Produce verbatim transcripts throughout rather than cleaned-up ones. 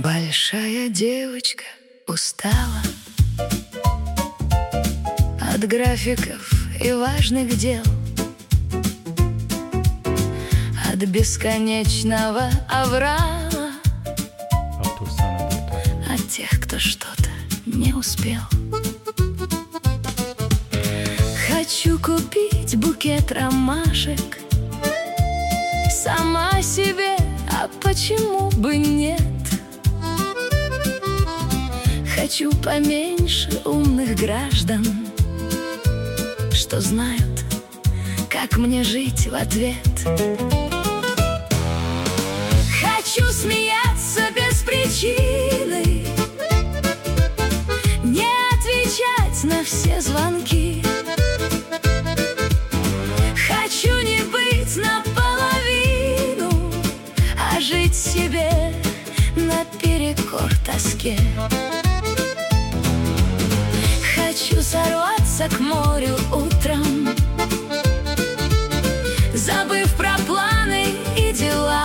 Большая девочка устала от графиков и важных дел, от бесконечного аврала, от тех, кто что-то не успел. Хочу купить букет ромашек сама себе, а почему бы нет? Хочу поменьше умных граждан, что знают, как мне жить в ответ. Хочу смеяться без причины, не отвечать на все звонки. Хочу не быть наполовину, а жить себе наперекор тоске. Хочу сорваться к морю утром, забыв про планы и дела.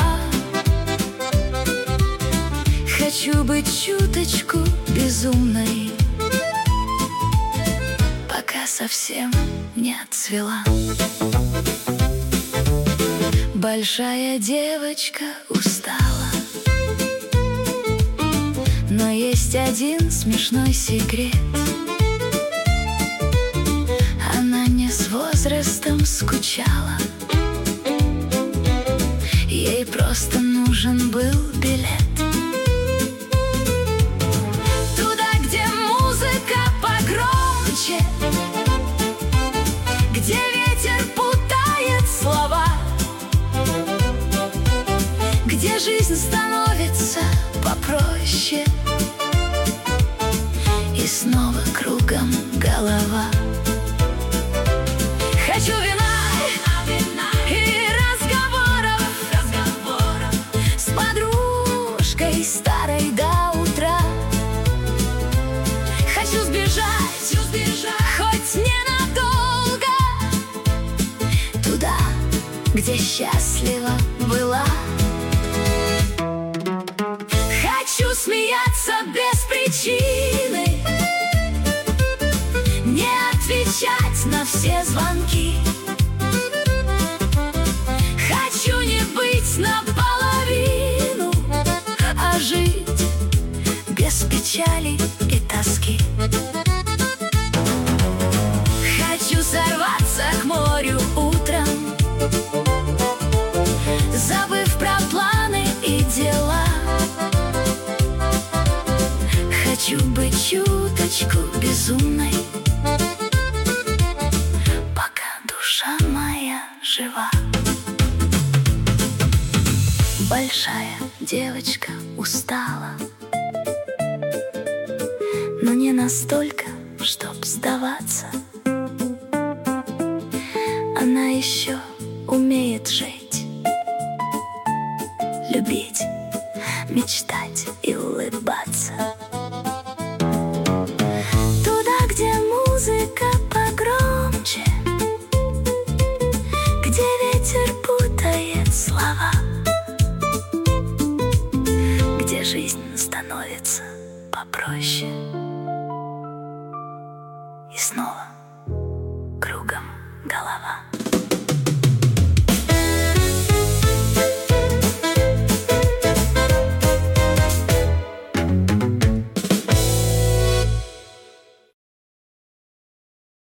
Хочу быть чуточку безумной, пока совсем не отцвела. Большая девочка устала, но есть один смешной секрет. Она не с возрастом скучала, ей просто нужен был билет туда, где музыка погромче, где ветер путает слова, где жизнь становится попроще, и снова кругом голова. Хочу вина, вина и разговоров, разговоров с подружкой старой до утра. Хочу сбежать, сбежать хоть ненадолго, туда, где счастлива была. Хочу смеяться без причины, не отвечать на все звонки. Хочу не быть наполовину, а жить без печали и тоски. Хочу сорваться к морю утром, забыв про планы и дела. Хочу быть чуточку безумной, пока душа моя жива. Большая девочка устала, но не настолько, чтоб сдаваться. Она еще умеет жить, любить, мечтать и улыбаться. Туда, где музыка погромче, где ветер путает слова, где жизнь становится попроще, и снова кругом голова.